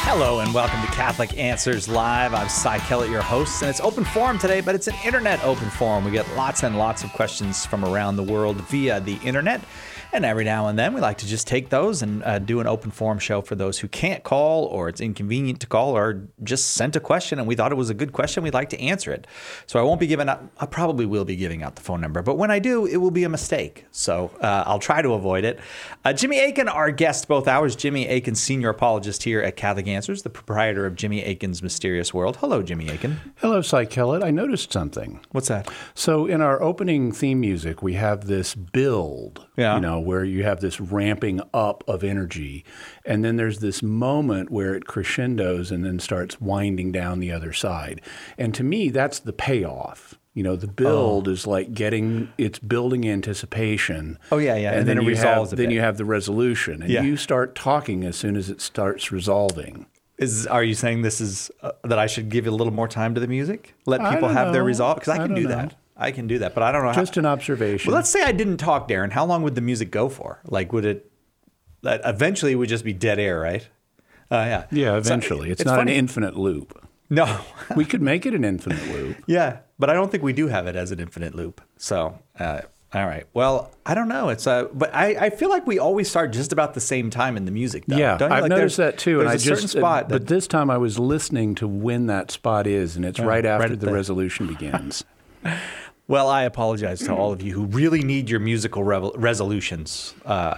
Hello and welcome to Catholic Answers Live. I'm Cy Kellett, your host, and it's open forum today, but it's an internet open forum. We get lots and lots of questions from around the world via the internet, and every now and then we like to just take those and do an open forum show for those who can't call or it's inconvenient to call or just sent a question and we thought it was a good question. We'd like to answer it. So I won't be giving out, I probably will be giving out the phone number, but when I do, it will be a mistake. So I'll try to avoid it. Jimmy Akin, our guest both hours. Jimmy Akin, senior apologist here at Catholic Answers, the proprietor of Jimmy Akin's Mysterious World. Hello, Jimmy Akin. Hello, Cy Kellett. I noticed something. What's that? So in our opening theme music, we have this build, Yeah. where you have this ramping up of energy. And then there's this moment where it crescendos and then starts winding down the other side. And to me, that's the payoff. The build is like it's building anticipation. Oh, yeah. And then it resolves a bit. Then you have the resolution. And you start talking as soon as it starts resolving. Are you saying this is that I should give a little more time to the music? Let people have their resolve? Because I can do that. I can do that, but I don't know Just an observation. Well, let's say I didn't talk, Darren. How long would the music go for? Like, would it eventually it would just be dead air, right? Yeah. Yeah, eventually. It's not funny. an infinite loop. No. We could make it an infinite loop. Yeah, but I don't think we do have it as an infinite loop. So, all right. Well, I don't know. It's but I feel like we always start just about the same time in the music, though. Yeah, don't you? I've noticed that too. There's a certain spot. But this time I was listening to when that spot is, and it's right after at the resolution begins. Well, I apologize to all of you who really need your musical resolutions.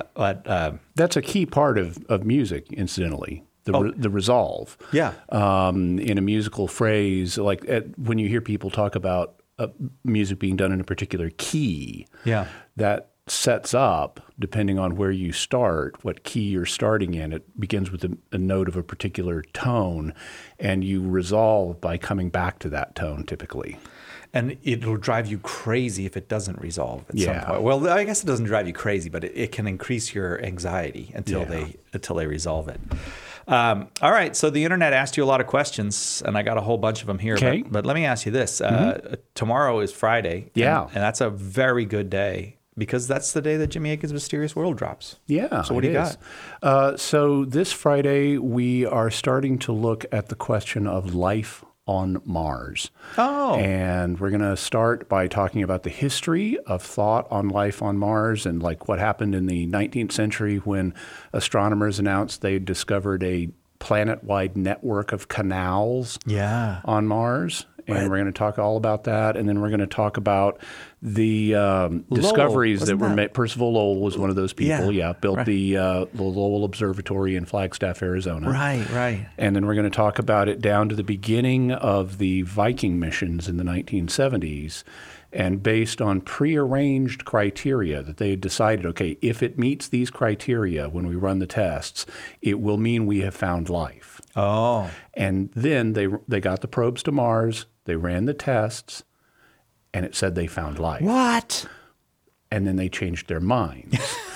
That's a key part of music, incidentally. The resolve. Yeah. In a musical phrase, like when you hear people talk about music being done in a particular key, that sets up, depending on where you start, what key you're starting in. It begins with a note of a particular tone, and you resolve by coming back to that tone, typically. And it'll drive you crazy if it doesn't resolve at some point. Well, I guess it doesn't drive you crazy, but it can increase your anxiety until they resolve it. All right. So the internet asked you a lot of questions, and I got a whole bunch of them here. Okay. But let me ask you this. Tomorrow is Friday. Yeah. And that's a very good day because that's the day that Jimmy Akin's Mysterious World drops. Yeah. So what do you got? So this Friday, we are starting to look at the question of life on Mars. Oh. And we're going to start by talking about the history of thought on life on Mars and like what happened in the 19th century when astronomers announced they discovered a planet-wide network of canals on Mars. And we're going to talk all about that. And then we're going to talk about the discoveries that were made. Percival Lowell was one of those people. Built the Lowell Observatory in Flagstaff, Arizona. Right. And then we're going to talk about it down to the beginning of the Viking missions in the 1970s. And based on prearranged criteria that they had decided, okay, if it meets these criteria when we run the tests, it will mean we have found life. Oh. And then they got the probes to Mars, they ran the tests, and it said they found life. What? And then they changed their minds.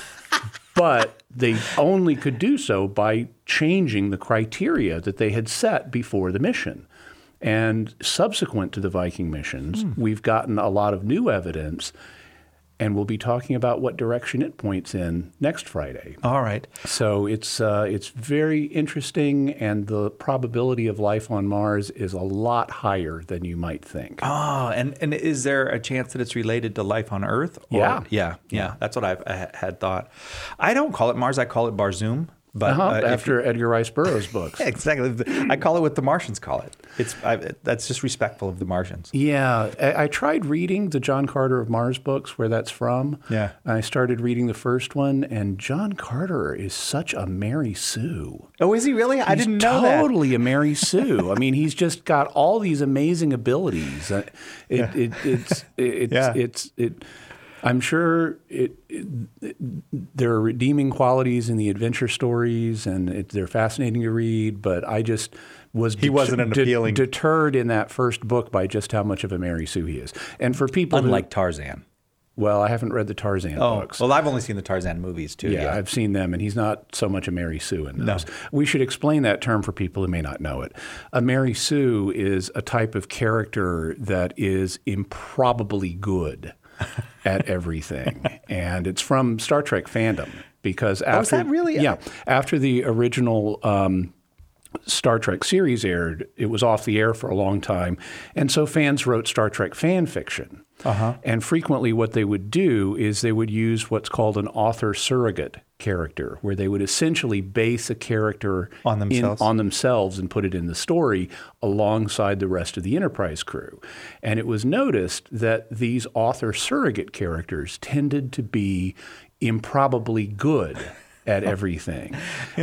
But they only could do so by changing the criteria that they had set before the mission. And subsequent to the Viking missions, we've gotten a lot of new evidence, and we'll be talking about what direction it points in next Friday. All right. So it's very interesting, and the probability of life on Mars is a lot higher than you might think. Oh, and is there a chance that it's related to life on Earth? Yeah. That's what I had thought. I don't call it Mars. I call it Barzoom. But after Edgar Rice Burroughs' books. Exactly. I call it what the Martians call it. That's just respectful of the Martians. Yeah. I tried reading the John Carter of Mars books, where that's from. Yeah. I started reading the first one, and John Carter is such a Mary Sue. Oh, is he really? I didn't know that. Totally a Mary Sue. I mean, he's just got all these amazing abilities. I'm sure there are redeeming qualities in the adventure stories, and they're fascinating to read, but I just was deterred in that first book by just how much of a Mary Sue he is. And for people Unlike Tarzan. Well, I haven't read the Tarzan books. Well, I've only seen the Tarzan movies, too. Yeah, I've seen them, and he's not so much a Mary Sue in those. No. We should explain that term for people who may not know it. A Mary Sue is a type of character that is improbably good at everything. And it's from Star Trek fandom because after is that really? after the original Star Trek series aired, it was off the air for a long time. And so fans wrote Star Trek fan fiction. And frequently what they would do is they would use what's called an author surrogate character, where they would essentially base a character on themselves and put it in the story alongside the rest of the Enterprise crew. And it was noticed that these author surrogate characters tended to be improbably good at everything.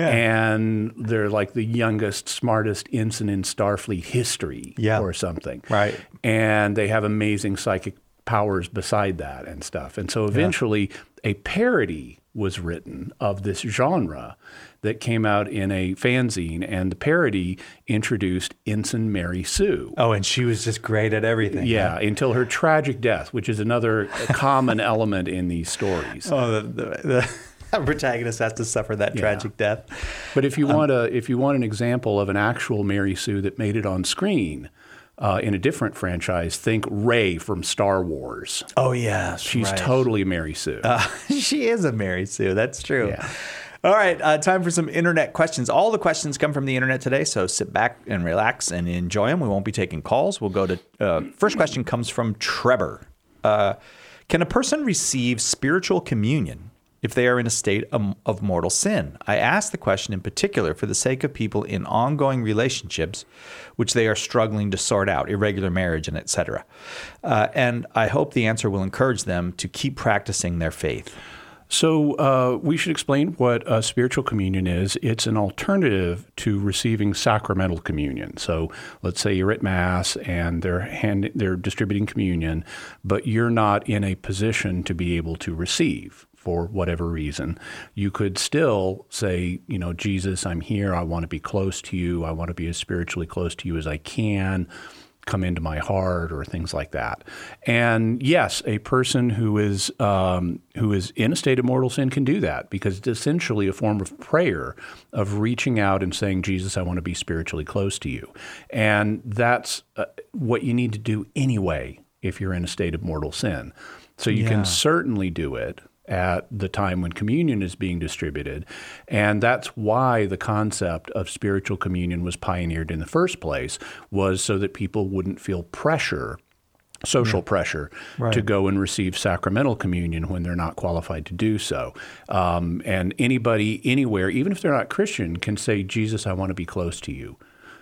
And they're like the youngest, smartest ensign in Starfleet history or something. Right. And they have amazing psychic powers beside that and stuff. And so eventually a parody was written of this genre that came out in a fanzine, and the parody introduced Ensign Mary Sue. Oh, and she was just great at everything. Yeah, until her tragic death, which is another common element in these stories. Oh, the protagonist has to suffer that tragic death. But if you want an example of an actual Mary Sue that made it on screen in a different franchise, think Rey from Star Wars. Oh yes, she's totally Mary Sue. She is a Mary Sue. That's true. Yeah. All right, time for some internet questions. All the questions come from the internet today, so sit back and relax and enjoy them. We won't be taking calls. We'll go to first question comes from Trevor. Can a person receive spiritual communion if they are in a state of mortal sin? I ask the question in particular for the sake of people in ongoing relationships which they are struggling to sort out, irregular marriage and etc. And I hope the answer will encourage them to keep practicing their faith. So we should explain what spiritual communion is. It's an alternative to receiving sacramental communion. So let's say you're at Mass and they're distributing communion, but you're not in a position to be able to receive for whatever reason. You could still say, Jesus, I'm here. I want to be close to you. I want to be as spiritually close to you as I can. Come into my heart, or things like that. And yes, a person who is in a state of mortal sin can do that, because it's essentially a form of prayer, of reaching out and saying, Jesus, I want to be spiritually close to you. And that's what you need to do anyway if you're in a state of mortal sin. So you can certainly do it at the time when communion is being distributed. And that's why the concept of spiritual communion was pioneered in the first place, was so that people wouldn't feel pressure, social pressure, to go and receive sacramental communion when they're not qualified to do so. And anybody, anywhere, even if they're not Christian, can say, Jesus, I want to be close to you.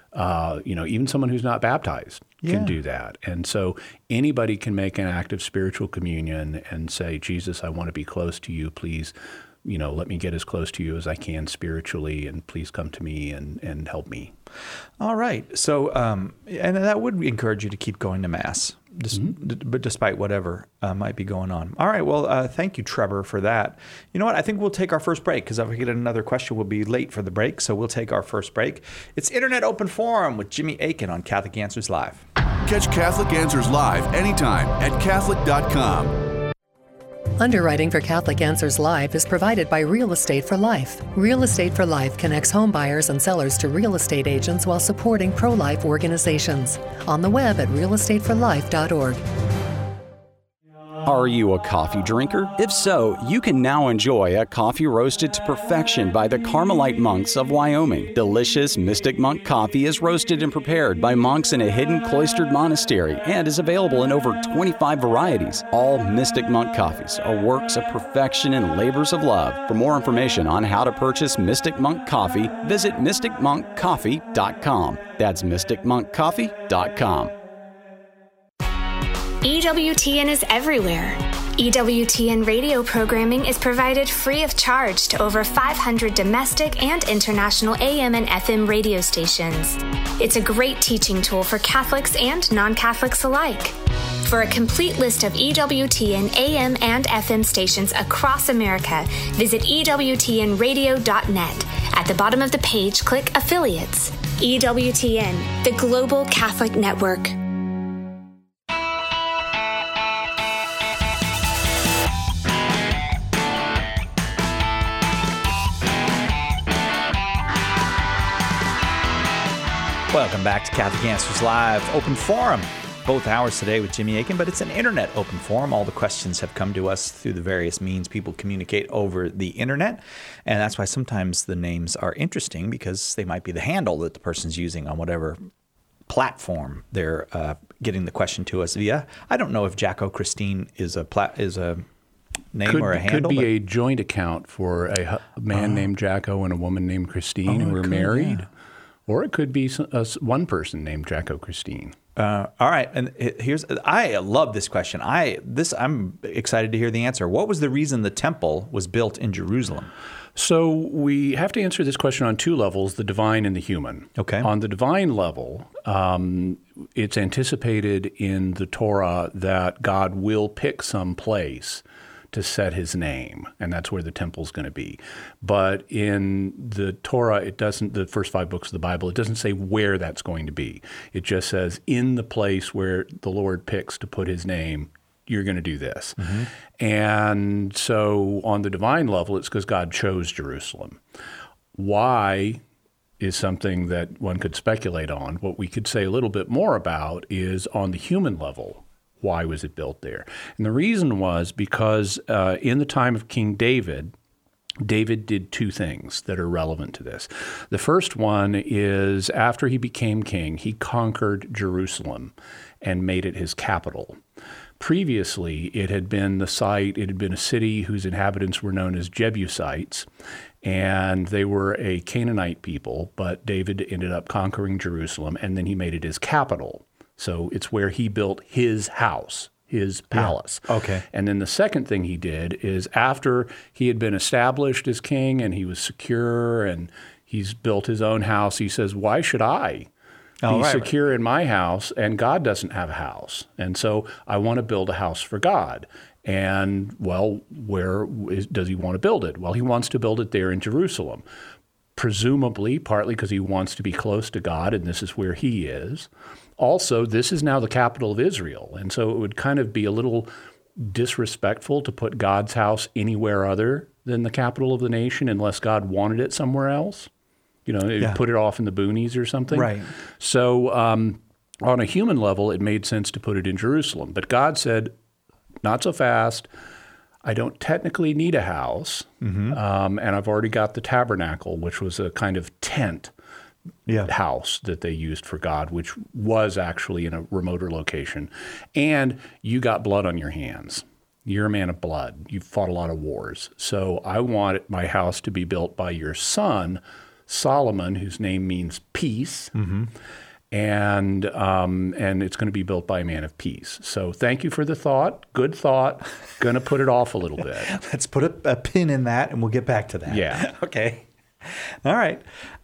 Even someone who's not baptized can do that. And so anybody can make an act of spiritual communion and say, Jesus, I want to be close to you. Please, let me get as close to you as I can spiritually, and please come to me and help me. All right. So, and that would encourage you to keep going to Mass, but despite whatever might be going on. All right. Well, thank you, Trevor, for that. You know what? I think we'll take our first break, because if we get another question, we'll be late for the break. So we'll take our first break. It's Internet Open Forum with Jimmy Akin on Catholic Answers Live. Catch Catholic Answers Live anytime at Catholic.com. Underwriting for Catholic Answers Live is provided by Real Estate for Life. Real Estate for Life connects home buyers and sellers to real estate agents while supporting pro-life organizations. On the web at realestateforlife.org. Are you a coffee drinker? If so, you can now enjoy a coffee roasted to perfection by the Carmelite monks of Wyoming. Delicious Mystic Monk coffee is roasted and prepared by monks in a hidden cloistered monastery and is available in over 25 varieties. All Mystic Monk coffees are works of perfection and labors of love. For more information on how to purchase Mystic Monk coffee, visit mysticmonkcoffee.com. That's mysticmonkcoffee.com. EWTN is everywhere. EWTN radio programming is provided free of charge to over 500 domestic and international AM and FM radio stations. It's a great teaching tool for Catholics and non-Catholics alike. For a complete list of EWTN AM and FM stations across America, visit EWTNradio.net. At the bottom of the page, click Affiliates. EWTN, the Global Catholic Network. Welcome back to Catholic Answers Live, Open Forum. both hours today with Jimmy Akin, but it's an internet open forum. All the questions have come to us through the various means people communicate over the internet. And that's why sometimes the names are interesting, because they might be the handle that the person's using on whatever platform they're getting the question to us via. I don't know if Jacko Christine is a name or a handle. Could be a joint account for a man named Jacko and a woman named Christine who are married. Yeah. Or it could be one person named Jacko Christine. All right, and I love this question. I'm excited to hear the answer. What was the reason the temple was built in Jerusalem? So we have to answer this question on two levels, the divine and the human. Okay. On the divine level, it's anticipated in the Torah that God will pick some place to set his name, and that's where the temple's going to be. But in the Torah, it doesn't, the first 5 books of the Bible, it doesn't say where that's going to be. It just says in the place where the Lord picks to put his name, you're going to do this. Mm-hmm. And so on the divine level, it's because God chose Jerusalem. Why is something that one could speculate on. What we could say a little bit more about is on the human level. Why was it built there? And the reason was because in the time of King David, David did 2 things that are relevant to this. The first one is after he became king, he conquered Jerusalem and made it his capital. Previously, it had been a city whose inhabitants were known as Jebusites, and they were a Canaanite people, but David ended up conquering Jerusalem, and then he made it his capital. So it's where he built his house, his palace. Yeah. Okay. And then the second thing he did is after he had been established as king and he was secure and he's built his own house, he says, why should I be secure in my house and God doesn't have a house? And so I want to build a house for God. And, well, does he want to build it? Well, he wants to build it there in Jerusalem, presumably partly because he wants to be close to God and this is where he is. Also, this is now the capital of Israel, and so it would kind of be a little disrespectful to put God's house anywhere other than the capital of the nation unless God wanted it somewhere else. Put it off in the boonies or something. Right. So on a human level, it made sense to put it in Jerusalem. But God said, not so fast. I don't technically need a house, and I've already got the tabernacle, which was a kind of tent house that they used for God, which was actually in a remoter location. And you got blood on your hands. You're a man of blood. You've fought a lot of wars. So I want my house to be built by your son, Solomon, whose name means peace. Mm-hmm. And it's going to be built by a man of peace. So thank you for the thought. Good thought. Going to put it off a little bit. Let's put a pin in that, and we'll get back to that. Yeah. Okay. All right.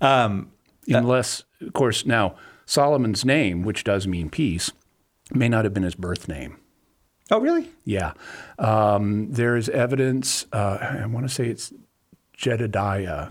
Unless, of course, now Solomon's name, which does mean peace, may not have been his birth name. Oh, really? Yeah. There is evidence, I want to say it's Jedediah.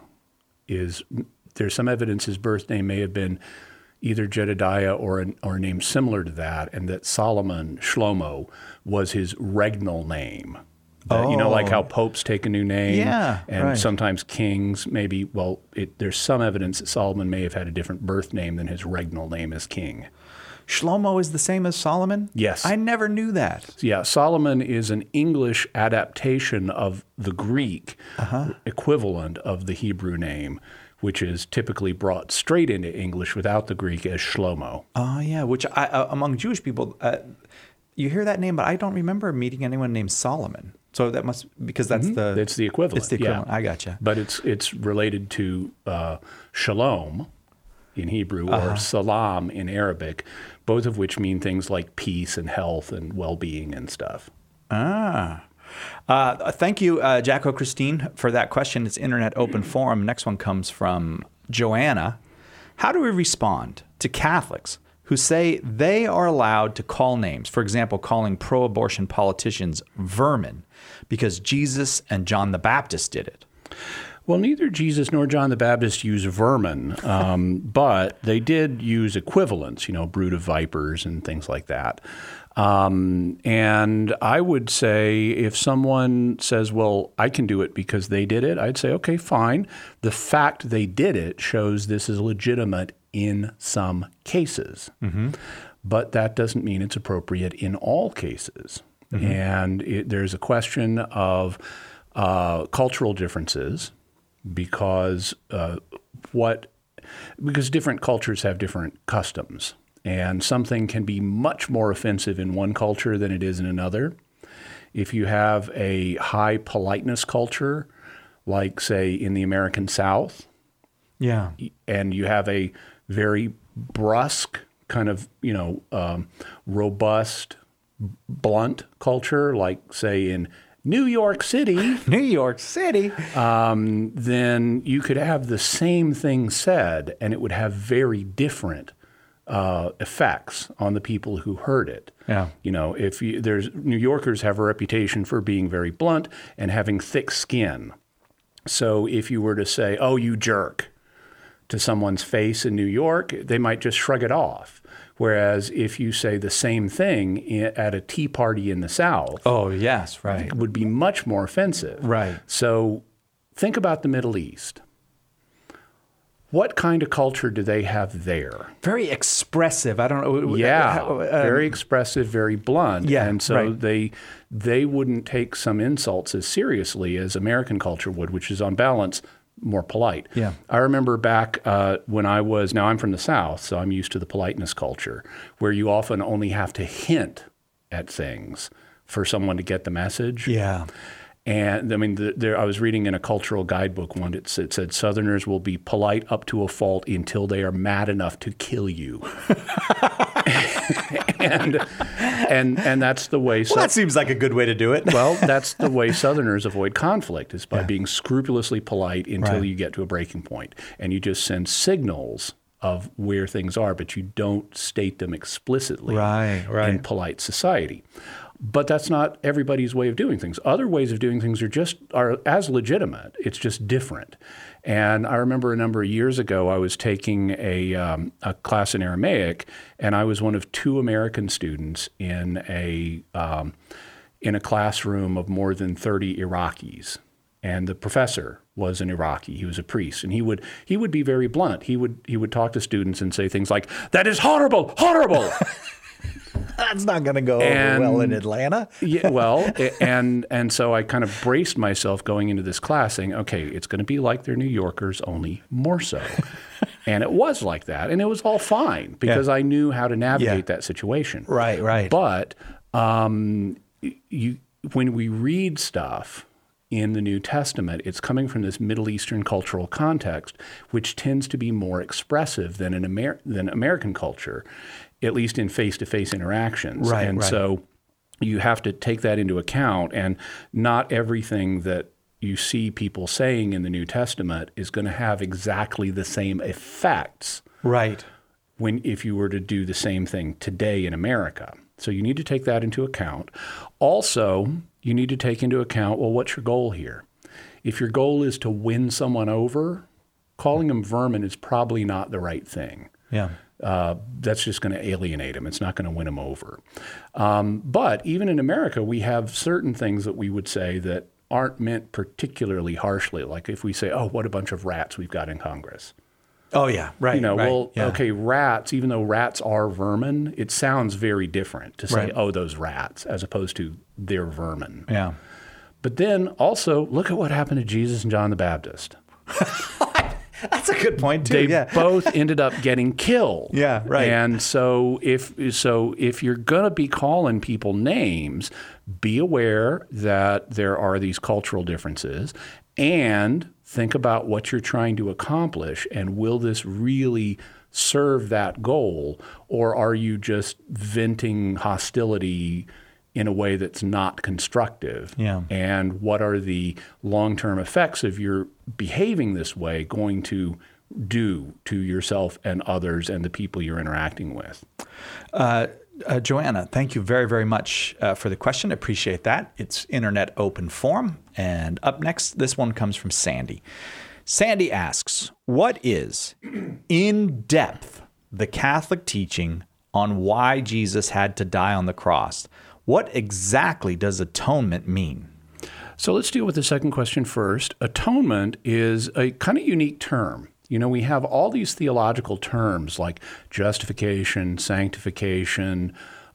There's some evidence his birth name may have been either Jedediah or a name similar to that, and that Solomon, Shlomo, was his regnal name. Like how popes take a new name, and sometimes kings maybe. Well, there's some evidence that Solomon may have had a different birth name than his regnal name as king. Shlomo is the same as Solomon? Yes. I never knew that. Yeah, Solomon is an English adaptation of the Greek equivalent of the Hebrew name, which is typically brought straight into English without the Greek as Shlomo. Oh, yeah, which among Jewish people, you hear that name, but I don't remember meeting anyone named Solomon. So that must, because that's it's the equivalent. It's the equivalent. Yeah. I gotcha. But it's related to shalom in Hebrew or salam in Arabic, both of which mean things like peace and health and well-being and stuff. Thank you, Jacko Christine, for that question. It's Internet Open Forum. Next one comes from Joanna. How do we respond to Catholics who say they are allowed to call names, for example, calling pro-abortion politicians vermin because Jesus and John the Baptist did it? Well, neither Jesus nor John the Baptist used vermin, but they did use equivalents, brood of vipers and things like that. And I would say if someone says, well, I can do it because they did it, I'd say, okay, fine. The fact they did it shows this is legitimate in some cases. But that doesn't mean it's appropriate in all cases. And there's a question of cultural differences because different cultures have different customs. And something can be much more offensive in one culture than it is in another. If you have a high politeness culture, like, say, in the American South, and you have a very brusque, kind of, robust, blunt culture, like, say, in New York City, then you could have the same thing said, and it would have very different effects on the people who heard it. Yeah. New Yorkers have a reputation for being very blunt and having thick skin. So if you were to say, "Oh, you jerk," to someone's face in New York, they might just shrug it off. Whereas if you say the same thing at a tea party in the South, it would be much more offensive. Right. So think about the Middle East. What kind of culture do they have there? Very expressive. I don't know. Very expressive, very blunt. Yeah, and so they wouldn't take some insults as seriously as American culture would, which is on balance more polite. Yeah. I remember back when now I'm from the South, so I'm used to the politeness culture, where you often only have to hint at things for someone to get the message. Yeah. And I mean, I was reading in a cultural guidebook one. It said Southerners will be polite up to a fault until they are mad enough to kill you. and that's the way. Well, that seems like a good way to do it. Well, that's the way Southerners avoid conflict, is by being scrupulously polite until you get to a breaking point, and you just send signals of where things are, but you don't state them explicitly in polite society. But that's not everybody's way of doing things. Other ways of doing things are as legitimate. It's just different. And I remember a number of years ago, I was taking a class in Aramaic, and I was one of 2 American students in a classroom of more than 30 Iraqis. And the professor was an Iraqi. He was a priest, and he would be very blunt. He would talk to students and say things like, "That is horrible, horrible." That's not going to go over well in Atlanta. And so I kind of braced myself going into this class saying, okay, it's going to be like they're New Yorkers, only more so. And it was like that. And it was all fine because I knew how to navigate that situation. Right. But when we read stuff in the New Testament, it's coming from this Middle Eastern cultural context, which tends to be more expressive than American culture, at least in face-to-face interactions. So you have to take that into account, and not everything that you see people saying in the New Testament is going to have exactly the same effects if you were to do the same thing today in America. So you need to take that into account. Also, you need to take into account, well, what's your goal here? If your goal is to win someone over, calling them vermin is probably not the right thing. Yeah. That's just going to alienate them. It's not going to win them over. But even in America, we have certain things that we would say that aren't meant particularly harshly. Like if we say, oh, what a bunch of rats we've got in Congress. Oh, yeah. Right. Okay, rats, even though rats are vermin, it sounds very different to say, oh, those rats, as opposed to they're vermin. Yeah. But then also, look at what happened to Jesus and John the Baptist. That's a good point, too. They both ended up getting killed. Yeah, right. And so if you're going to be calling people names, be aware that there are these cultural differences, and think about what you're trying to accomplish, and will this really serve that goal, or are you just venting hostility in a way that's not constructive? Yeah. And what are the long-term effects of your behaving this way going to do to yourself and others and the people you're interacting with? Joanna, thank you very, very much for the question. Appreciate that. It's Internet Open Forum. And up next, this one comes from Sandy. Sandy asks, what is, in depth, the Catholic teaching on why Jesus had to die on the cross? What exactly does atonement mean? So let's deal with the second question first. Atonement is a kind of unique term. We have all these theological terms like justification, sanctification,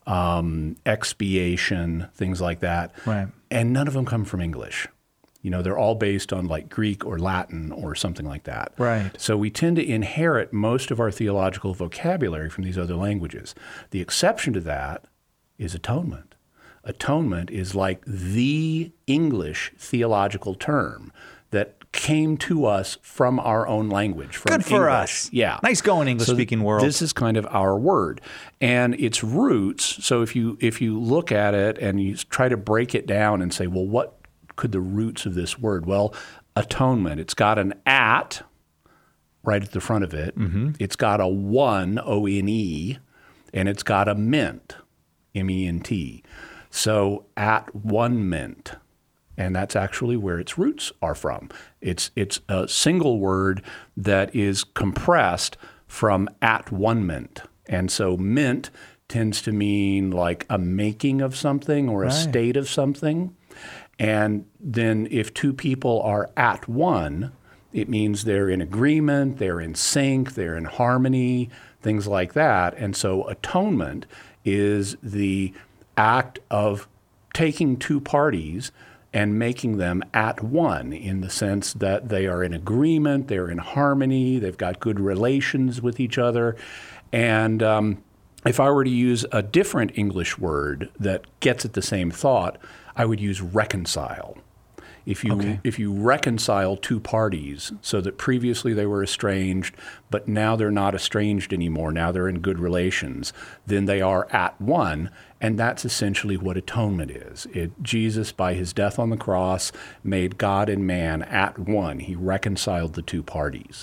expiation, things like that. Right. And none of them come from English. They're all based on like Greek or Latin or something like that. Right. So we tend to inherit most of our theological vocabulary from these other languages. The exception to that is atonement. Atonement is like the English theological term that came to us from our own language, from Good for English. us. Yeah. Nice going, English-speaking world. This is kind of our word. And its roots, so if you look at it and you try to break it down and say, well, what could the roots of this word? Well, atonement. It's got an at right at the front of it. Mm-hmm. It's got a one, O-N-E, and it's got a ment, M-E-N-T. So at one ment. And that's actually where its roots are from. It's a single word that is compressed from at one ment. And so ment tends to mean like a making of something or a state of something. And then if two people are at one, it means they're in agreement, they're in sync, they're in harmony, things like that. And so atonement is the act of taking two parties and making them at one in the sense that they are in agreement, they're in harmony, they've got good relations with each other. And if I were to use a different English word that gets at the same thought, I would use reconcile. If you reconcile two parties so that previously they were estranged, but now they're not estranged anymore, now they're in good relations, then they are at one, and that's essentially what atonement is. Jesus, by his death on the cross, made God and man at one. He reconciled the two parties.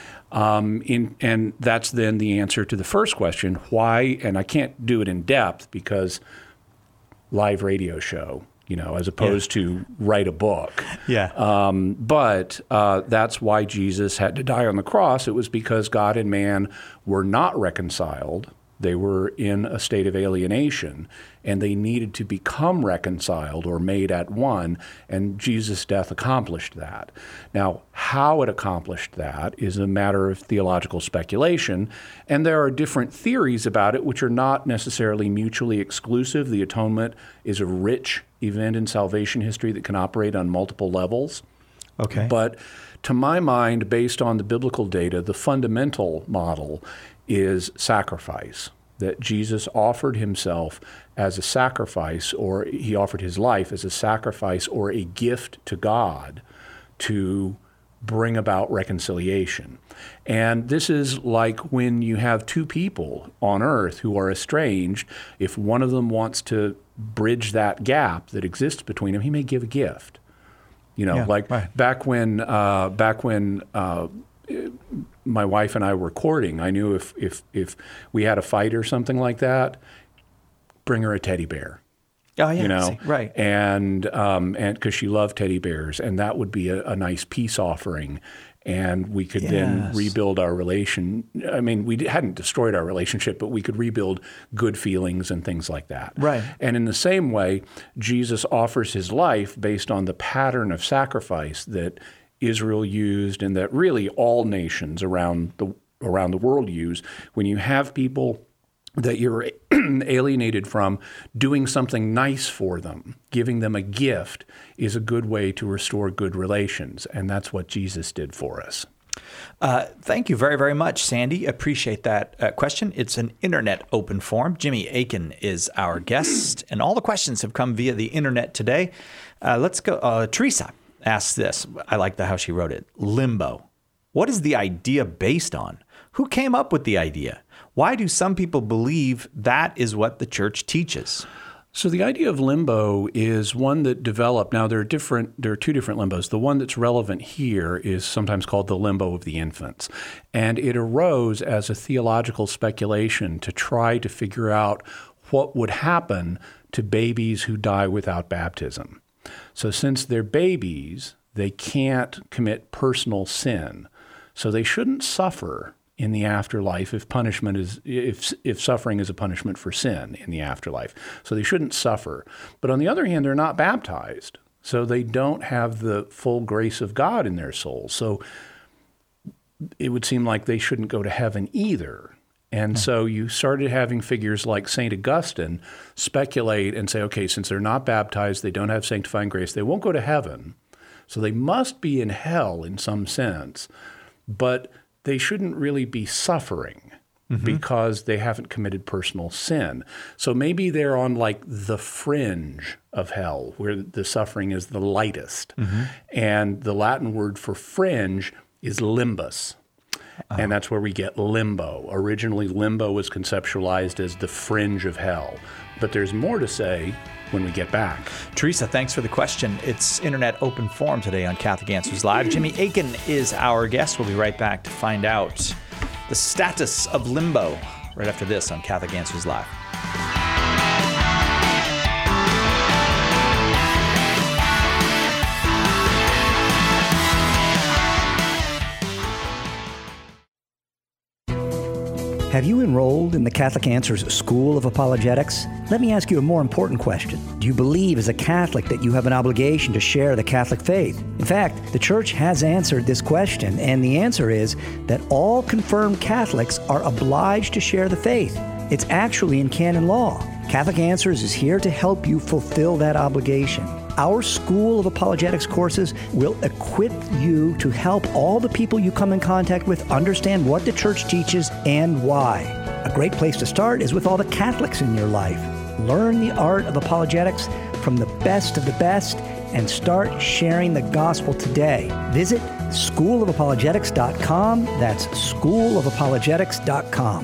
And that's then the answer to the first question, why, and I can't do it in depth because live radio show, as opposed to write a book. Yeah. But that's why Jesus had to die on the cross. It was because God and man were not reconciled. They were in a state of alienation, and they needed to become reconciled or made at one, and Jesus' death accomplished that. Now, how it accomplished that is a matter of theological speculation, and there are different theories about it which are not necessarily mutually exclusive. The atonement is a rich event in salvation history that can operate on multiple levels. Okay. But to my mind, based on the biblical data, the fundamental model is sacrifice, that Jesus offered himself as a sacrifice, or he offered his life as a sacrifice or a gift to God to bring about reconciliation. And this is like when you have two people on earth who are estranged, if one of them wants to bridge that gap that exists between them, he may give a gift. Back when my wife and I were courting, I knew if we had a fight or something like that, bring her a teddy bear. Oh, yeah. Right. And because she loved teddy bears, and that would be a nice peace offering. And we could then rebuild our relation. I mean, we hadn't destroyed our relationship, but we could rebuild good feelings and things like that. Right. And in the same way, Jesus offers his life based on the pattern of sacrifice that Israel used and that really all nations around the world use. When you have people that you're alienated from, doing something nice for them, giving them a gift, is a good way to restore good relations. And that's what Jesus did for us. Thank you very, very much, Sandy. Appreciate that question. It's an internet open forum. Jimmy Akin is our guest, and all the questions have come via the internet today. Let's go. Teresa asks this. I like how she wrote it. Limbo. What is the idea based on? Who came up with the idea? Why do some people believe that is what the church teaches? So the idea of limbo is one that developed. Now, there are two different limbos. The one that's relevant here is sometimes called the limbo of the infants. And it arose as a theological speculation to try to figure out what would happen to babies who die without baptism. So since they're babies, they can't commit personal sin. So they shouldn't suffer in the afterlife if suffering is a punishment for sin in the afterlife. So they shouldn't suffer. But on the other hand, they're not baptized. So they don't have the full grace of God in their souls. So it would seem like they shouldn't go to heaven either. And so you started having figures like St. Augustine speculate and say, okay, since they're not baptized, they don't have sanctifying grace, they won't go to heaven. So they must be in hell in some sense, but they shouldn't really be suffering because they haven't committed personal sin. So maybe they're on like the fringe of hell where the suffering is the lightest. And the Latin word for fringe is limbus. And that's where we get limbo. Originally, limbo was conceptualized as the fringe of hell. But there's more to say when we get back. Teresa, thanks for the question. It's Internet Open Forum today on Catholic Answers Live. Jimmy Akin is our guest. We'll be right back to find out the status of limbo right after this on Catholic Answers Live. Have you enrolled in the Catholic Answers School of Apologetics? Let me ask you a more important question. Do you believe as a Catholic that you have an obligation to share the Catholic faith? In fact, the Church has answered this question, and the answer is that all confirmed Catholics are obliged to share the faith. It's actually in canon law. Catholic Answers is here to help you fulfill that obligation. Our School of Apologetics courses will equip you to help all the people you come in contact with understand what the Church teaches and why. A great place to start is with all the Catholics in your life. Learn the art of apologetics from the best of the best and start sharing the gospel today. Visit schoolofapologetics.com. That's schoolofapologetics.com.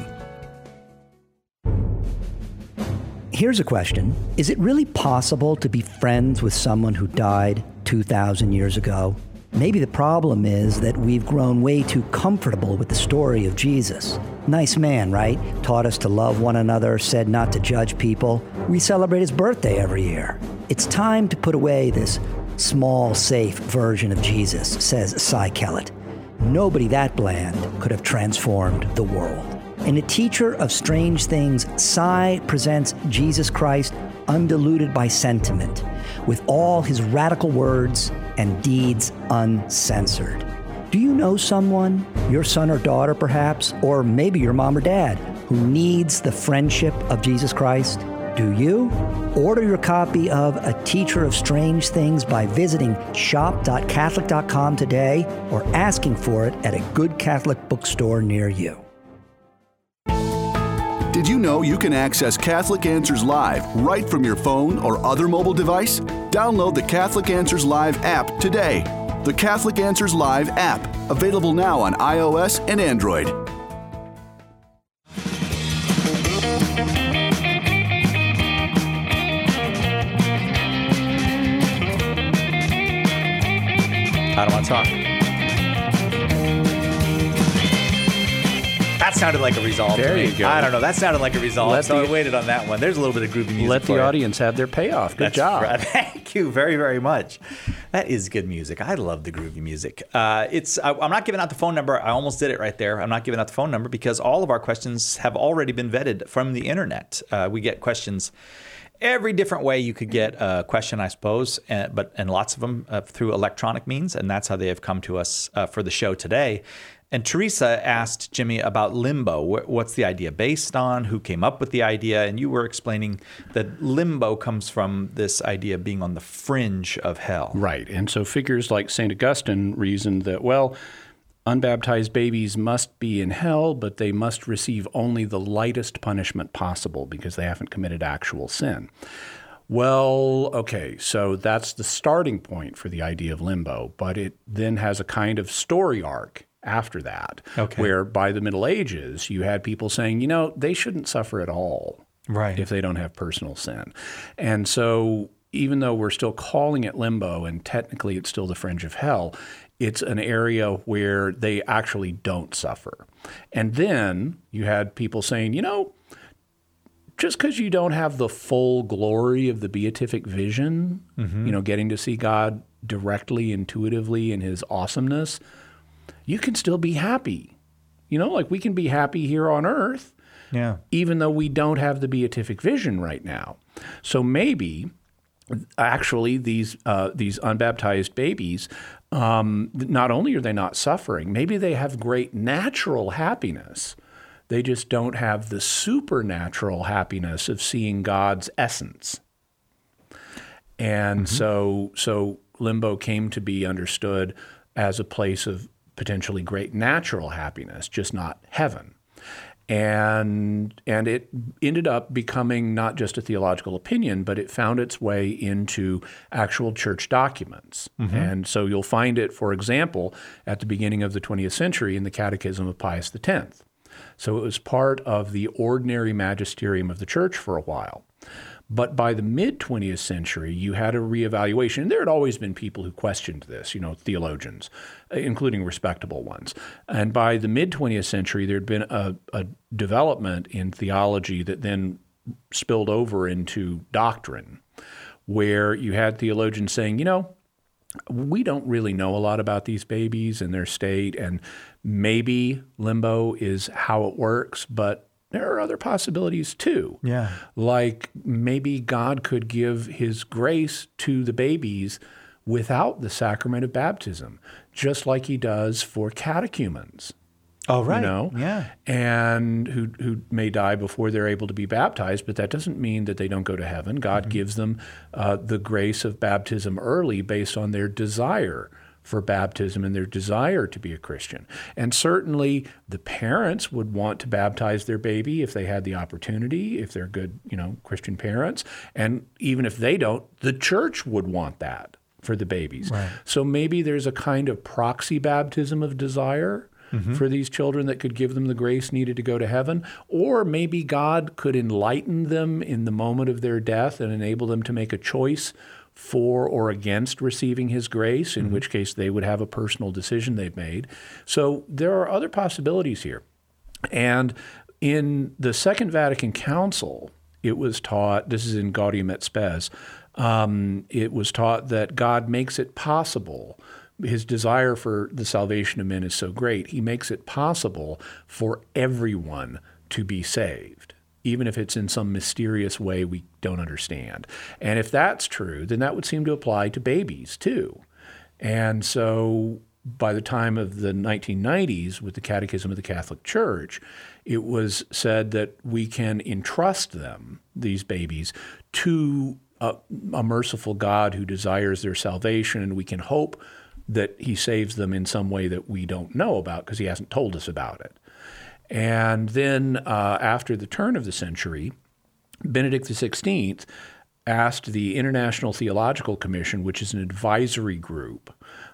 Here's a question. Is it really possible to be friends with someone who died 2,000 years ago? Maybe the problem is that we've grown way too comfortable with the story of Jesus. Nice man, right? Taught us to love one another, said not to judge people. We celebrate his birthday every year. It's time to put away this small, safe version of Jesus, says Cy Kellett. Nobody that bland could have transformed the world. In A Teacher of Strange Things, Cy presents Jesus Christ undiluted by sentiment, with all his radical words and deeds uncensored. Do you know someone, your son or daughter perhaps, or maybe your mom or dad, who needs the friendship of Jesus Christ? Do you? Order your copy of A Teacher of Strange Things by visiting shop.catholic.com today or asking for it at a good Catholic bookstore near you. Did you know you can access Catholic Answers Live right from your phone or other mobile device? Download the Catholic Answers Live app today. The Catholic Answers Live app, available now on iOS and Android. I don't want to talk. That sounded like a resolve. There you go. I don't know. That sounded like a resolve. So I waited on that one. There's a little bit of groovy music. Let the audience have their payoff. Good job. Right. Thank you very, very much. That is good music. I love the groovy music. I'm not giving out the phone number. I almost did it right there. I'm not giving out the phone number because all of our questions have already been vetted from the internet. We get questions every different way you could get a question, I suppose, and lots of them through electronic means, and that's how they have come to us for the show today. And Teresa asked Jimmy about limbo. What's the idea based on? Who came up with the idea? And you were explaining that limbo comes from this idea of being on the fringe of hell. Right. And so figures like St. Augustine reasoned that, well, unbaptized babies must be in hell, but they must receive only the lightest punishment possible because they haven't committed actual sin. Well, okay, so that's the starting point for the idea of limbo, but it then has a kind of story arc after that, where by the Middle Ages, you had people saying, you know, they shouldn't suffer at all if they don't have personal sin. And so even though we're still calling it limbo and technically it's still the fringe of hell, it's an area where they actually don't suffer. And then you had people saying, you know, just because you don't have the full glory of the beatific vision, you know, getting to see God directly, intuitively in his awesomeness, you can still be happy. You know, like we can be happy here on earth, even though we don't have the beatific vision right now. So maybe actually, these unbaptized babies, not only are they not suffering, maybe they have great natural happiness. They just don't have the supernatural happiness of seeing God's essence. And so limbo came to be understood as a place of potentially great natural happiness, just not heaven. And it ended up becoming not just a theological opinion, but it found its way into actual church documents. And so you'll find it, for example, at the beginning of the 20th century in the Catechism of Pius X. So it was part of the ordinary magisterium of the church for a while. But by the mid-20th century, you had a reevaluation. And there had always been people who questioned this, theologians, including respectable ones. And by the mid-20th century, there had been a development in theology that then spilled over into doctrine, where you had theologians saying, we don't really know a lot about these babies and their state, and maybe limbo is how it works, but there are other possibilities too. Yeah. Like maybe God could give his grace to the babies without the sacrament of baptism, just like he does for catechumens. Oh, right. Yeah. And who may die before they're able to be baptized, but that doesn't mean that they don't go to heaven. God gives them the grace of baptism early based on their desire for baptism and their desire to be a Christian. And certainly the parents would want to baptize their baby if they had the opportunity, if they're good, Christian parents. And even if they don't, the church would want that for the babies. Right. So maybe there's a kind of proxy baptism of desire for these children that could give them the grace needed to go to heaven. Or maybe God could enlighten them in the moment of their death and enable them to make a choice for or against receiving his grace, in which case they would have a personal decision they've made. So there are other possibilities here. And in the Second Vatican Council, it was taught, this is in Gaudium et Spes, it was taught that God makes it possible. His desire for the salvation of men is so great, he makes it possible for everyone to be saved, even if it's in some mysterious way we don't understand. And if that's true, then that would seem to apply to babies too. And so by the time of the 1990s, with the Catechism of the Catholic Church, it was said that we can entrust them, these babies, to a merciful God who desires their salvation, and we can hope that he saves them in some way that we don't know about because he hasn't told us about it. And then after the turn of the century, Benedict XVI asked the International Theological Commission, which is an advisory group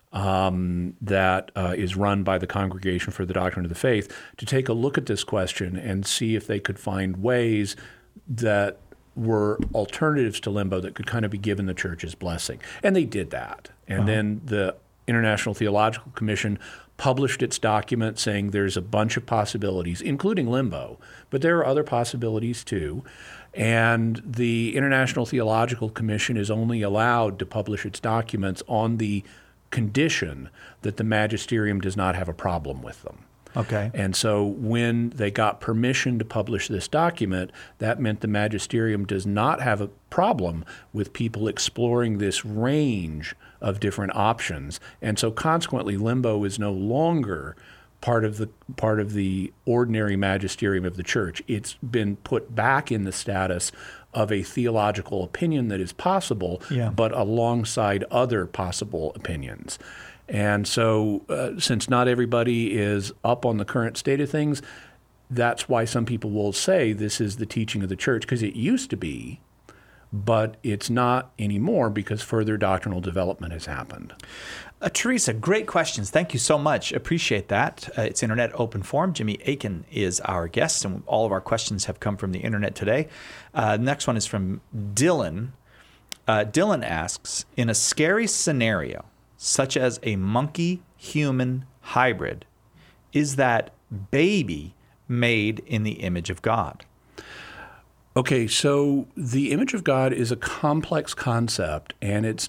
that is run by the Congregation for the Doctrine of the Faith, to take a look at this question and see if they could find ways that were alternatives to limbo that could kind of be given the church's blessing. And they did that. And then the International Theological Commission published its document saying there's a bunch of possibilities, including limbo, but there are other possibilities too. And the International Theological Commission is only allowed to publish its documents on the condition that the magisterium does not have a problem with them. Okay. And so when they got permission to publish this document, that meant the magisterium does not have a problem with people exploring this range of different options. And so consequently, limbo is no longer part of the ordinary magisterium of the church. It's been put back in the status of a theological opinion that is possible, but alongside other possible opinions. And so since not everybody is up on the current state of things, that's why some people will say this is the teaching of the church, because it used to be, but it's not anymore because further doctrinal development has happened. Teresa, great questions. Thank you so much. Appreciate that. It's Internet Open Forum. Jimmy Akin is our guest, and all of our questions have come from the internet today. Next one is from Dylan. Dylan asks, in a scary scenario, such as a monkey-human hybrid, is that baby made in the image of God? Okay, so the image of God is a complex concept, and it's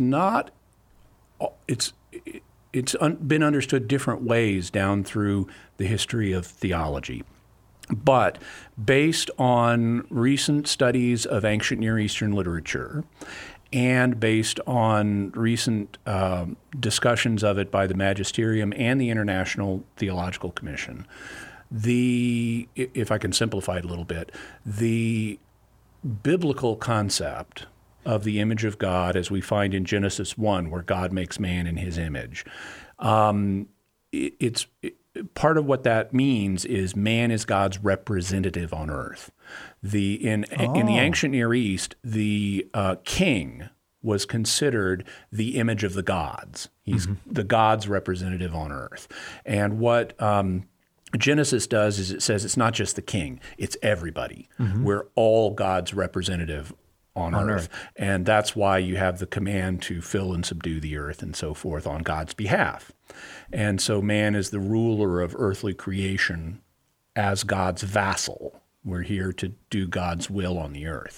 been understood different ways down through the history of theology. But based on recent studies of ancient Near Eastern literature and based on recent discussions of it by the Magisterium and the International Theological Commission, if I can simplify it a little bit, the biblical concept of the image of God, as we find in Genesis 1, where God makes man in his image, part of what that means is man is God's representative on earth. In the ancient Near East, the king was considered the image of the gods. He's the God's representative on earth. And what Genesis does is it says it's not just the king, it's everybody. We're all God's representative on earth. And that's why you have the command to fill and subdue the earth and so forth on God's behalf. And so man is the ruler of earthly creation as God's vassal. We're here to do God's will on the earth.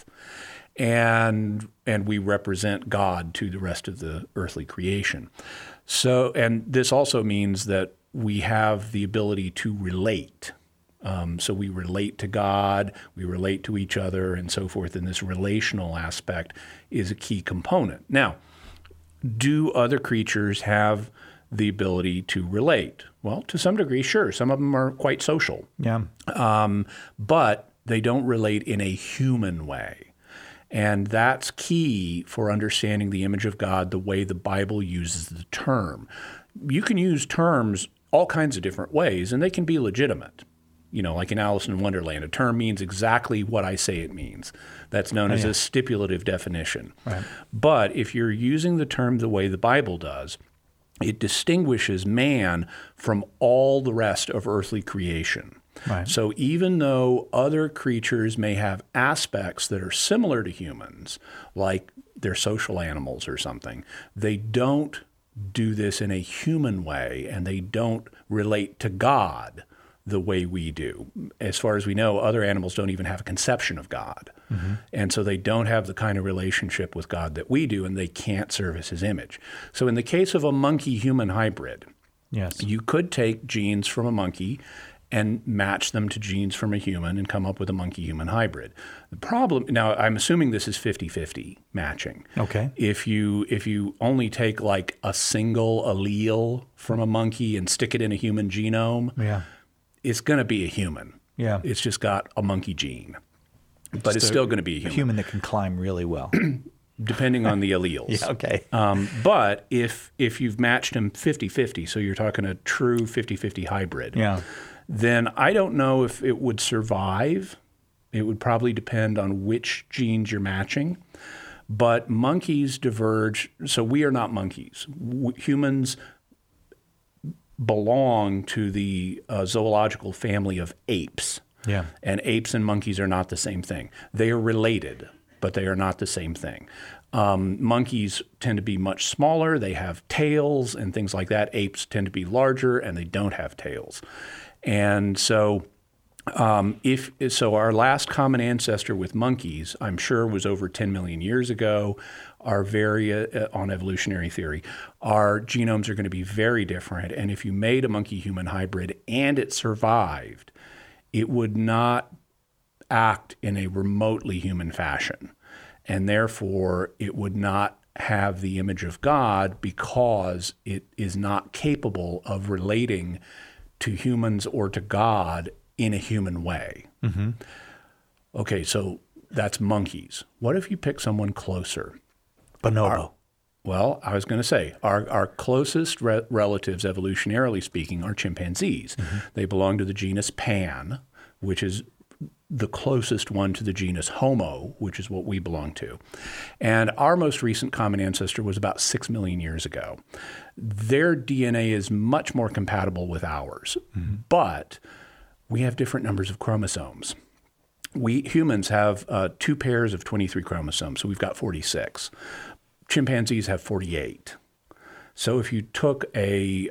And we represent God to the rest of the earthly creation. So, and this also means that we have the ability to relate. So we relate to God, we relate to each other, and so forth, and this relational aspect is a key component. Now, do other creatures have the ability to relate? Well, to some degree, sure. Some of them are quite social. Yeah. But they don't relate in a human way. And that's key for understanding the image of God, the way the Bible uses the term. You can use terms all kinds of different ways, and they can be legitimate. You know, like in Alice in Wonderland, a term means exactly what I say it means. That's known as a stipulative definition. Right. But if you're using the term the way the Bible does, it distinguishes man from all the rest of earthly creation. Right. So even though other creatures may have aspects that are similar to humans, like they're social animals or something, they don't do this in a human way, and they don't relate to God the way we do. As far as we know, other animals don't even have a conception of God. And so they don't have the kind of relationship with God that we do, and they can't service his image. So in the case of a monkey-human hybrid, you could take genes from a monkey and match them to genes from a human and come up with a monkey-human hybrid. The problem, now I'm assuming this is 50-50 matching. Okay. If you only take like a single allele from a monkey and stick it in a human genome, it's going to be a human. Yeah. It's just got a monkey gene. But it's still going to be a human. A human that can climb really well. Depending on the alleles. Okay. But if you've matched them 50-50, so you're talking a true 50-50 hybrid, then I don't know if it would survive. It would probably depend on which genes you're matching. But monkeys diverge. So we are not monkeys. Humans belong to the zoological family of apes. Yeah. And apes and monkeys are not the same thing. They are related, but they are not the same thing. Monkeys tend to be much smaller. They have tails and things like that. Apes tend to be larger, and they don't have tails. And so our last common ancestor with monkeys, I'm sure, was over 10 million years ago. On evolutionary theory, our genomes are going to be very different. And if you made a monkey-human hybrid and it survived, it would not act in a remotely human fashion. And therefore, it would not have the image of God because it is not capable of relating to humans or to God in a human way. Okay, so that's monkeys. What if you pick someone closer? Bonobo. Well, I was going to say, our closest relatives, evolutionarily speaking, are chimpanzees. They belong to the genus Pan, which is the closest one to the genus Homo, which is what we belong to. And our most recent common ancestor was about 6 million years ago. Their DNA is much more compatible with ours, but we have different numbers of chromosomes. We humans have 2 pairs of 23 chromosomes, so we've got 46. Chimpanzees have 48. So if you took the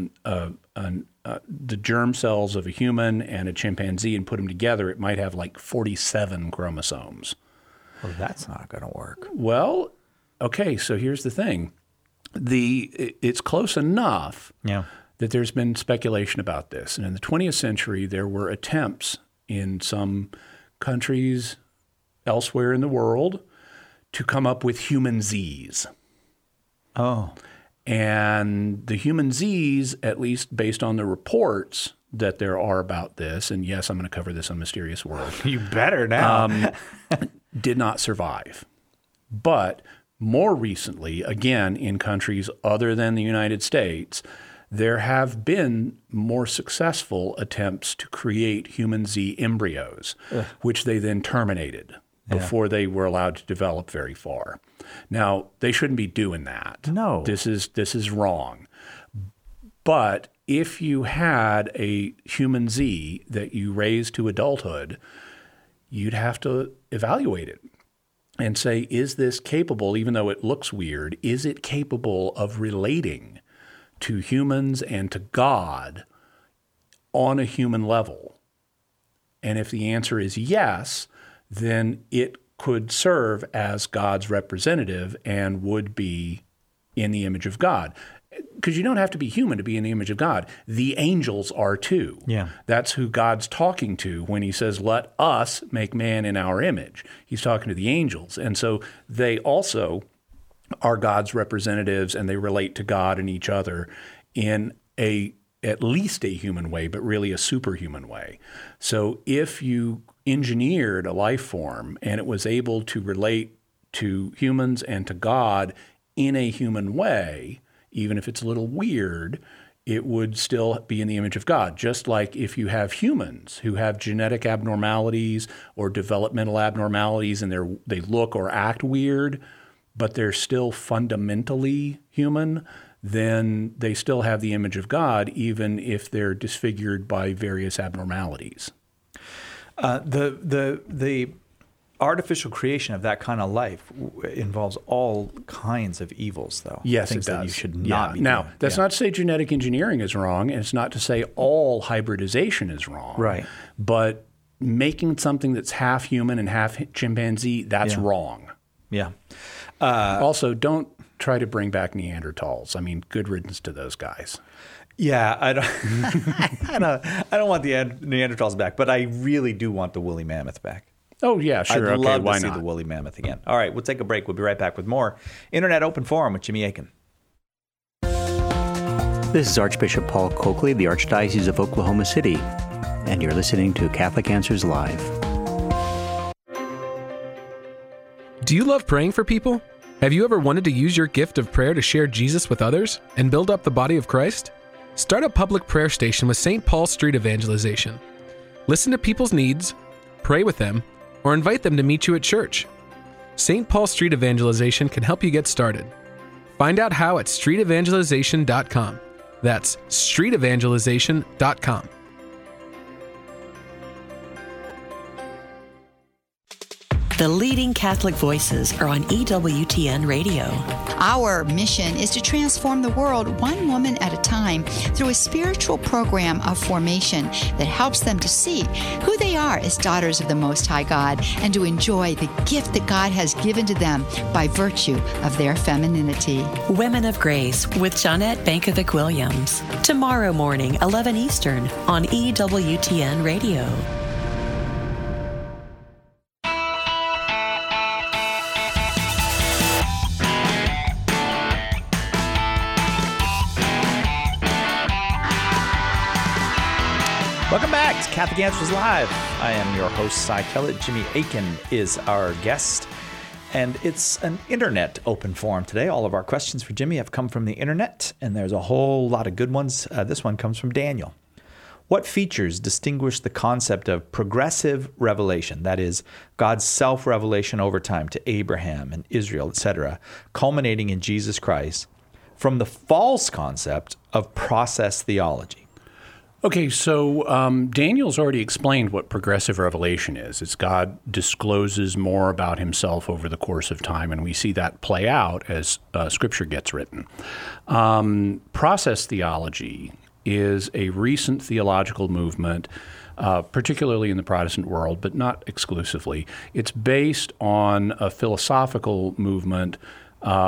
germ cells of a human and a chimpanzee and put them together, it might have like 47 chromosomes. Well, that's not going to work. Well, okay, so here's the thing. It's close enough that there's been speculation about this. And in the 20th century, there were attempts in some countries elsewhere in the world to come up with human Z's. Oh. And the human Z's, at least based on the reports that there are about this, and yes, I'm going to cover this on Mysterious World. You better now. Did not survive. But more recently, again, in countries other than the United States, there have been more successful attempts to create human Z embryos, which they then terminated before they were allowed to develop very far. Now, they shouldn't be doing that. No. This is wrong. But if you had a human Z that you raised to adulthood, you'd have to evaluate it and say, is this capable, even though it looks weird, is it capable of relating to humans and to God on a human level? And if the answer is yes, then it could serve as God's representative and would be in the image of God. Because you don't have to be human to be in the image of God. The angels are too. Yeah. That's who God's talking to when he says, let us make man in our image. He's talking to the angels. And so they also are God's representatives, and they relate to God and each other in at least a human way, but really a superhuman way. So if you engineered a life form and it was able to relate to humans and to God in a human way, even if it's a little weird, it would still be in the image of God. Just like if you have humans who have genetic abnormalities or developmental abnormalities and they look or act weird, but they're still fundamentally human, then they still have the image of God, even if they're disfigured by various abnormalities. The artificial creation of that kind of life involves all kinds of evils, though. Yes, things it does. that you should not be Now, doing. that's not to say genetic engineering is wrong, and it's not to say all hybridization is wrong. Right. But making something that's half human and half chimpanzee, that's wrong. Yeah. Also, don't try to bring back Neanderthals. I mean, good riddance to those guys. Yeah, I don't want the Neanderthals back, but I really do want the woolly mammoth back. Oh, yeah, sure. I'd Okay, love why to see not? the woolly mammoth again. All right, we'll take a break. We'll be right back with more Internet Open Forum with Jimmy Akin. This is Archbishop Paul Coakley of the Archdiocese of Oklahoma City, and you're listening to Catholic Answers Live. Do you love praying for people? Have you ever wanted to use your gift of prayer to share Jesus with others and build up the body of Christ? Start a public prayer station with St. Paul Street Evangelization. Listen to people's needs, pray with them, or invite them to meet you at church. St. Paul Street Evangelization can help you get started. Find out how at streetevangelization.com. That's streetevangelization.com. The leading Catholic voices are on EWTN Radio. Our mission is to transform the world one woman at a time through a spiritual program of formation that helps them to see who they are as daughters of the Most High God and to enjoy the gift that God has given to them by virtue of their femininity. Women of Grace with Jeanette Bankovic-Williams. Tomorrow morning, 11 Eastern on EWTN Radio. Welcome back to Catholic Answers Live. I am your host, Cy Kellett. Jimmy Akin is our guest, and it's an internet open forum today. All of our questions for Jimmy have come from the internet, and there's a whole lot of good ones. This one comes from Daniel. What features distinguish the concept of progressive revelation, that is, God's self-revelation over time to Abraham and Israel, etc., culminating in Jesus Christ, from the false concept of process theology? Okay, so Daniel's already explained what progressive revelation is. It's God discloses more about himself over the course of time, and we see that play out as Scripture gets written. Process theology is a recent theological movement, particularly in the Protestant world, but not exclusively. It's based on a philosophical movement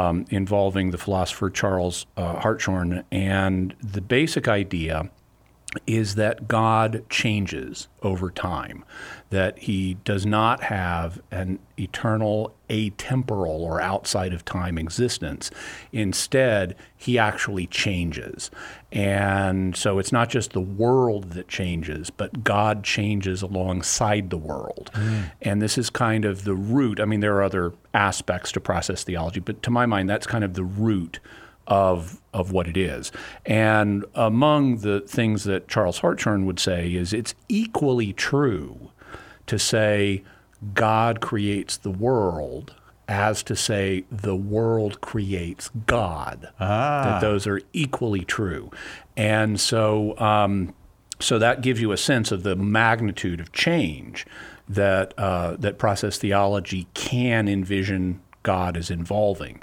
involving the philosopher Charles Hartshorne, and the basic idea is that God changes over time, that he does not have an eternal, atemporal, or outside of time existence. Instead, he actually changes. And so it's not just the world that changes, but God changes alongside the world. And this is kind of the root. I mean, there are other aspects to process theology, but to my mind, that's kind of the root of what it is. And among the things that Charles Hartshorne would say is it's equally true to say God creates the world as to say the world creates God. That those are equally true. And so so that gives you a sense of the magnitude of change that that process theology can envision God as involving.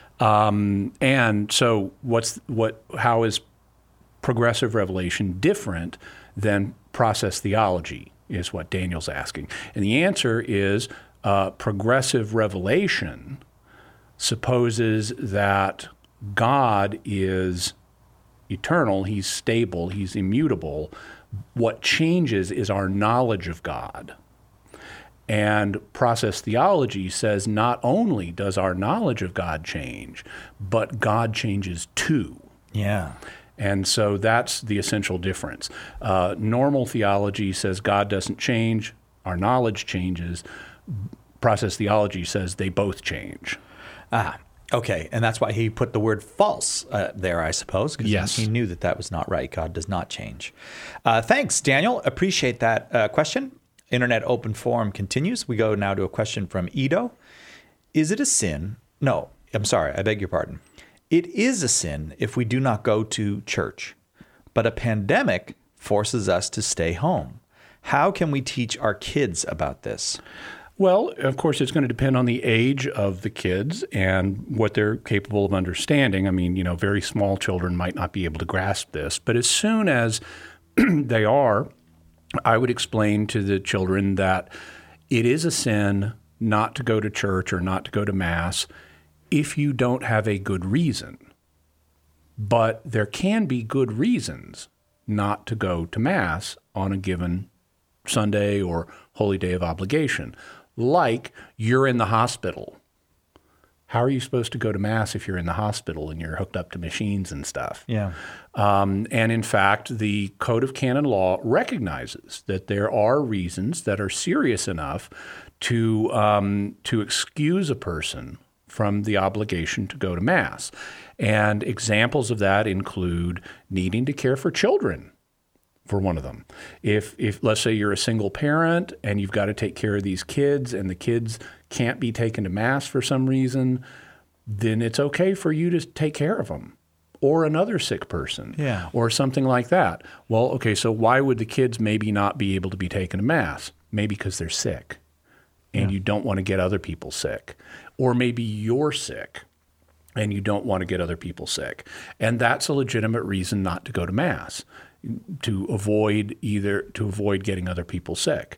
And so how is progressive revelation different than process theology is what Daniel's asking. And the answer is progressive revelation supposes that God is eternal, he's stable, he's immutable. What changes is our knowledge of God. And process theology says not only does our knowledge of God change, but God changes too. Yeah. And so that's the essential difference. Normal theology says God doesn't change, our knowledge changes. Process theology says they both change. Okay, and that's why he put the word false there, I suppose, because yes. he knew that was not right. God does not change. Thanks, Daniel. Appreciate that question. Internet Open Forum continues. We go now to a question from Ido. Is it a sin? No, I'm sorry. I beg your pardon. It is a sin if we do not go to church, but a pandemic forces us to stay home. How can we teach our kids about this? Well, of course, it's going to depend on the age of the kids and what they're capable of understanding. I mean, very small children might not be able to grasp this, but as soon as they are, I would explain to the children that it is a sin not to go to church or not to go to Mass if you don't have a good reason. But there can be good reasons not to go to Mass on a given Sunday or holy day of obligation, like you're in the hospital. How are you supposed to go to Mass if you're in the hospital and you're hooked up to machines and stuff? Yeah. And in fact, the Code of Canon Law recognizes that there are reasons that are serious enough to excuse a person from the obligation to go to Mass. And examples of that include needing to care for children, for one of them. If let's say you're a single parent and you've got to take care of these kids and the kids can't be taken to Mass for some reason, then it's okay for you to take care of them or another sick person or something like that. Well, okay, so why would the kids maybe not be able to be taken to Mass? Maybe because they're sick and you don't want to get other people sick. Or maybe you're sick and you don't want to get other people sick. And that's a legitimate reason not to go to Mass, to avoid getting other people sick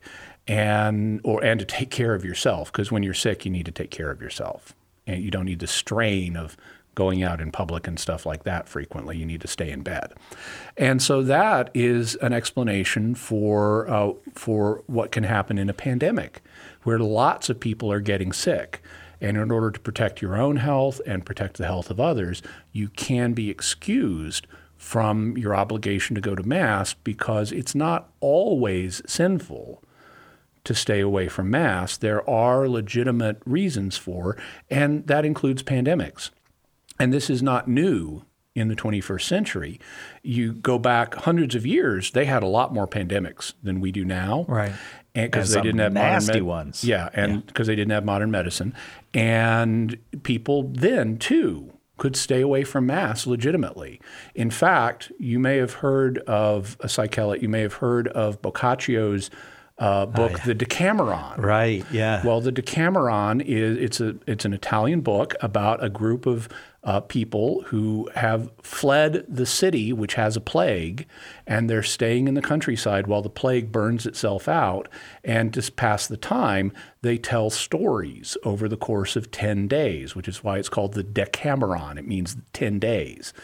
and to take care of yourself, because when you're sick you need to take care of yourself and you don't need the strain of going out in public and stuff like that frequently. You need to stay in bed. And so that is an explanation for what can happen in a pandemic where lots of people are getting sick. And in order to protect your own health and protect the health of others, you can be excused from your obligation to go to Mass because it's not always sinful to stay away from Mass. There are legitimate reasons for, and that includes pandemics. And this is not new in the 21st century. You go back hundreds of years, they had a lot more pandemics than we do now. Right. And because they didn't have nasty ones. Yeah, and because they didn't have modern medicine. And people then, too, could stay away from Mass legitimately. In fact, you may have heard of you may have heard of Boccaccio's book, The Decameron. Right, yeah. Well, The Decameron it's an Italian book about a group of people who have fled the city, which has a plague, and they're staying in the countryside while the plague burns itself out. And to pass the time, they tell stories over the course of 10 days, which is why it's called the Decameron. It means 10 days.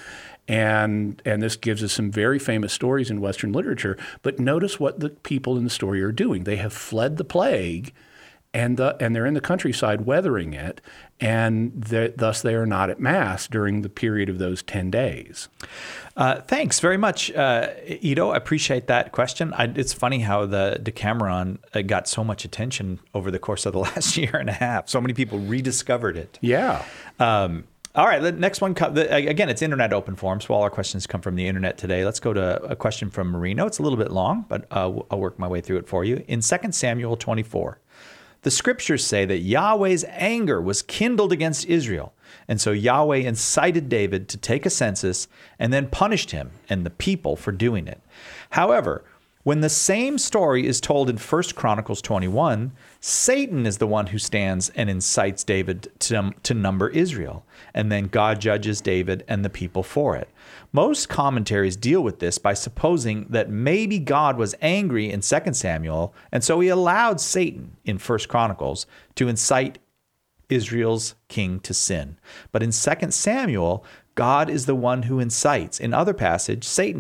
And this gives us some very famous stories in Western literature. But notice what the people in the story are doing. They have fled the plague, and they're in the countryside weathering it, and thus they are not at Mass during the period of those 10 days. Thanks very much, Ido. I appreciate that question. It's funny how the Decameron got so much attention over the course of the last year and a half. So many people rediscovered it. Yeah. All right, the next one, again, it's Internet Open Forum, so all our questions come from the Internet today. Let's go to a question from Marino. It's a little bit long, but I'll work my way through it for you. In 2 Samuel 24, the scriptures say that Yahweh's anger was kindled against Israel, and so Yahweh incited David to take a census and then punished him and the people for doing it. However, when the same story is told in 1 Chronicles 21, Satan is the one who stands and incites David to number Israel, and then God judges David and the people for it. Most commentaries deal with this by supposing that maybe God was angry in 2 Samuel, and so he allowed Satan in 1 Chronicles to incite Israel's king to sin. But in 2 Samuel, God is the one who incites. In the other passage, Satan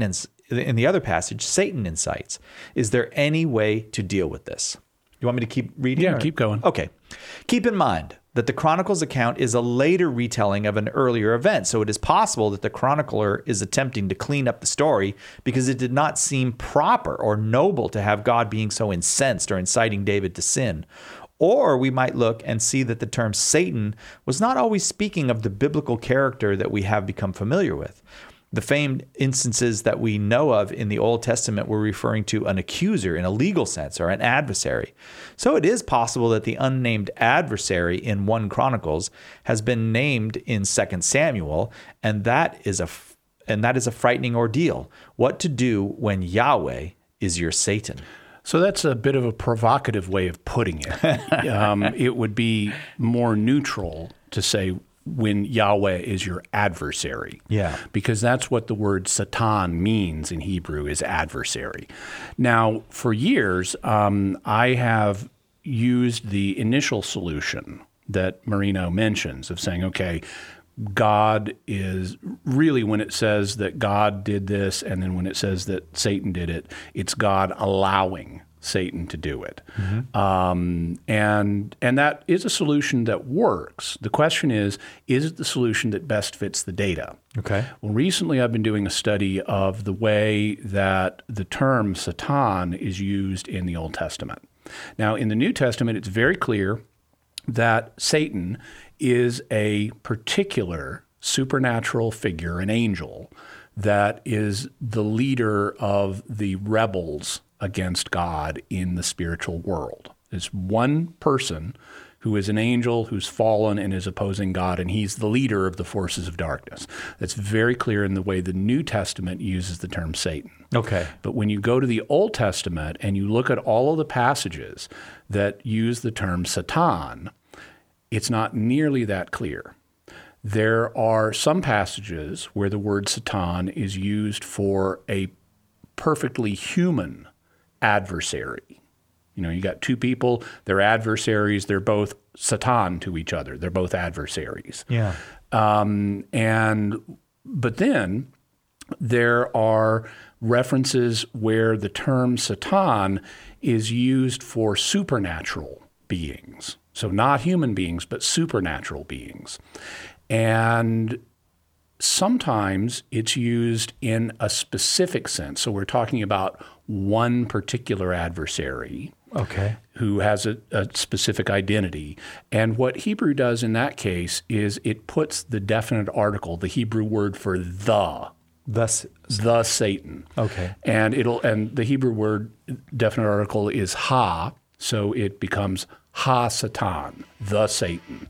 incites. Is there any way to deal with this? You want me to keep reading? Yeah, keep going. Okay. Keep in mind that the Chronicles account is a later retelling of an earlier event, so it is possible that the chronicler is attempting to clean up the story because it did not seem proper or noble to have God being so incensed or inciting David to sin. Or we might look and see that the term Satan was not always speaking of the biblical character that we have become familiar with. The famed instances that we know of in the Old Testament were referring to an accuser in a legal sense, or an adversary. So it is possible that the unnamed adversary in 1 Chronicles has been named in 2 Samuel, and that is a frightening ordeal. What to do when Yahweh is your Satan? So that's a bit of a provocative way of putting it. It would be more neutral to say when Yahweh is your adversary. Yeah. Because that's what the word Satan means in Hebrew, is adversary. Now, for years, I have used the initial solution that Marino mentions of saying, okay, God is really, when it says that God did this, and then when it says that Satan did it, it's God allowing Satan to do it. Mm-hmm. And that is a solution that works. The question is it the solution that best fits the data? Okay. Well, recently I've been doing a study of the way that the term Satan is used in the Old Testament. Now, in the New Testament, it's very clear that Satan is a particular supernatural figure, an angel, that is the leader of the rebels against God in the spiritual world. It's one person who is an angel who's fallen and is opposing God, and he's the leader of the forces of darkness. That's very clear in the way the New Testament uses the term Satan. Okay. But when you go to the Old Testament and you look at all of the passages that use the term Satan, it's not nearly that clear. There are some passages where the word Satan is used for a perfectly human adversary. You know, you got two people, they're adversaries, they're both Satan to each other. They're both adversaries. Yeah. But then there are references where the term Satan is used for supernatural beings. So not human beings, but supernatural beings. And sometimes it's used in a specific sense. So we're talking about one particular adversary, okay, who has a specific identity. And what Hebrew does in that case is it puts the definite article, the Hebrew word for the Satan. Okay. And the Hebrew word definite article is ha, so it becomes ha-Satan, the Satan.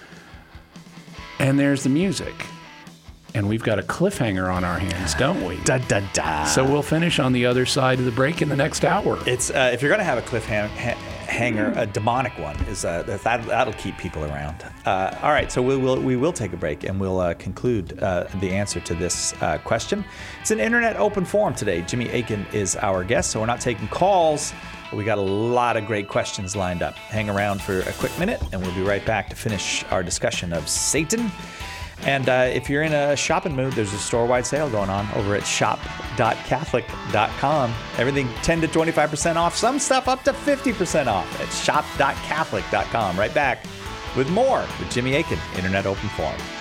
And there's the music. And we've got a cliffhanger on our hands, don't we? Da, da, da. So we'll finish on the other side of the break in the next hour. It's if you're going to have a cliffhanger, a demonic one, is that'll keep people around. All right, so we will take a break and we'll conclude the answer to this question. It's an internet open forum today. Jimmy Akin is our guest, so we're not taking calls. We got a lot of great questions lined up. Hang around for a quick minute, and we'll be right back to finish our discussion of Satan And if you're in a shopping mood, there's a store-wide sale going on over at shop.catholic.com. Everything 10 to 25% off. Some stuff up to 50% off at shop.catholic.com. Right back with more with Jimmy Akin, Internet Open Forum.